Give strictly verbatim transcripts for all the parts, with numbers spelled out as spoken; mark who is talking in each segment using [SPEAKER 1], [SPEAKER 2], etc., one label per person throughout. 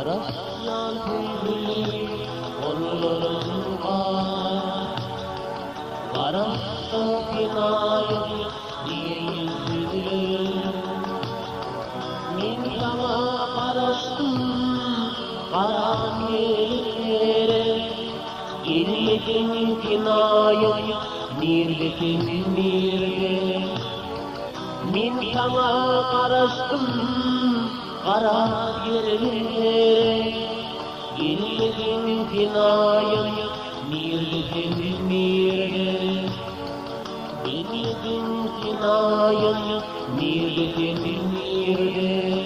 [SPEAKER 1] Arasyan tüylü kolların var, Arasyan kinayı diye yüzülür. Min sana karıştım karan yerlere, İrletin kinayı nirletin nirle. Min sana karıştım karan yerlere, İrletin kinayı nirletin nirle. İrletin kinayı nirletin nirle.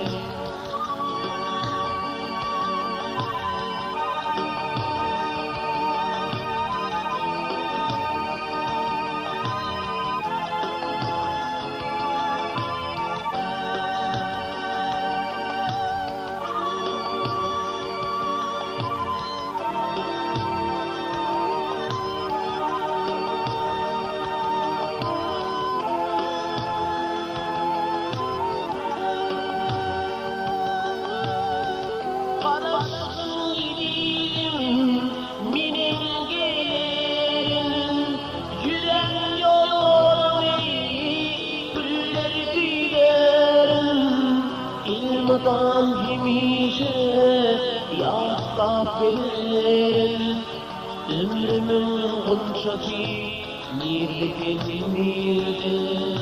[SPEAKER 1] İlmadan hemişe yastak verin, ömrümün gonçası nirletin nirde.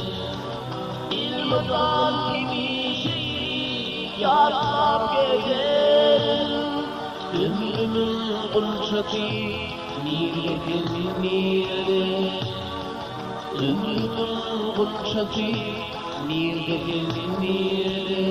[SPEAKER 1] İlmadan hemişe yastak verin, ömrümün gonçası nirletin nirde. Ömrümün gonçası nirletin nirde.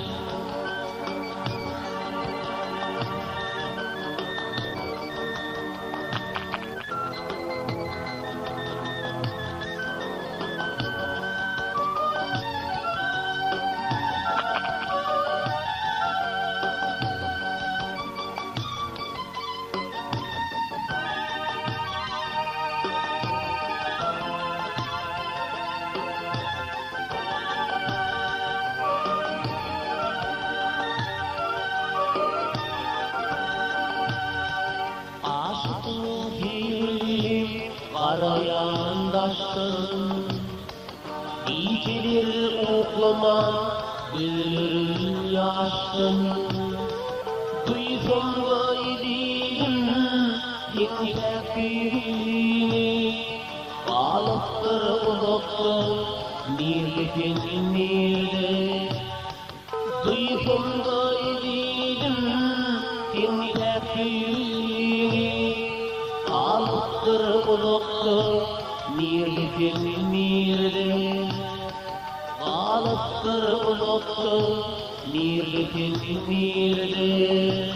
[SPEAKER 1] Arayan daştın, İçilir oklama, gözlerin yaştın. Duysam da idim, yıkacak birini, Balıktır uzaktır, nirletin nirde. Duysam da idim, yıkacak birini, Balıktır uzaktır, nirletin nirde. Balıktır uzaktır, nirletin nirde.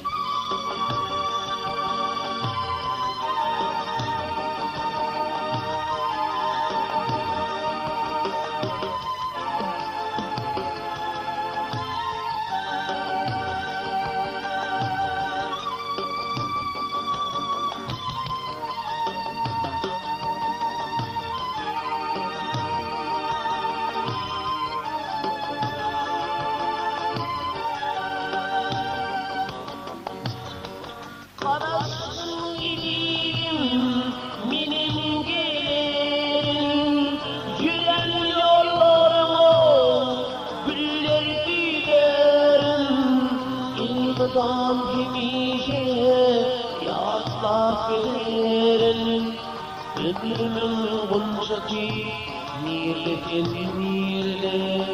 [SPEAKER 1] Karasın idim, benim gelirim, Gülen yollarıma güller dilerim. İlmadan hemişe yastak verin, ömrümün gonçası nirletin nirle.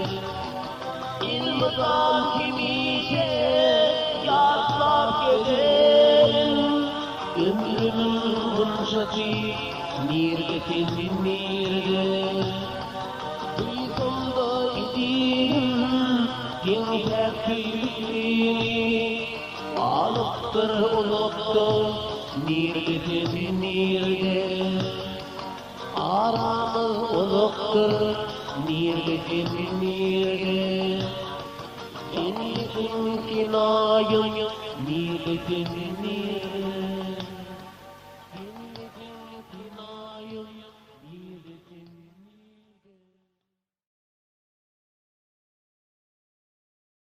[SPEAKER 1] İlmadan hemişe yastak verin, ömrümün gonçası nirletin nirde. Duysam da idim, yıkacak birini, Balıktır uzaktır, nirletin nirde. Aramız uzaktır, nirletin nirde. Enlitin kinayım, nirletin nirde.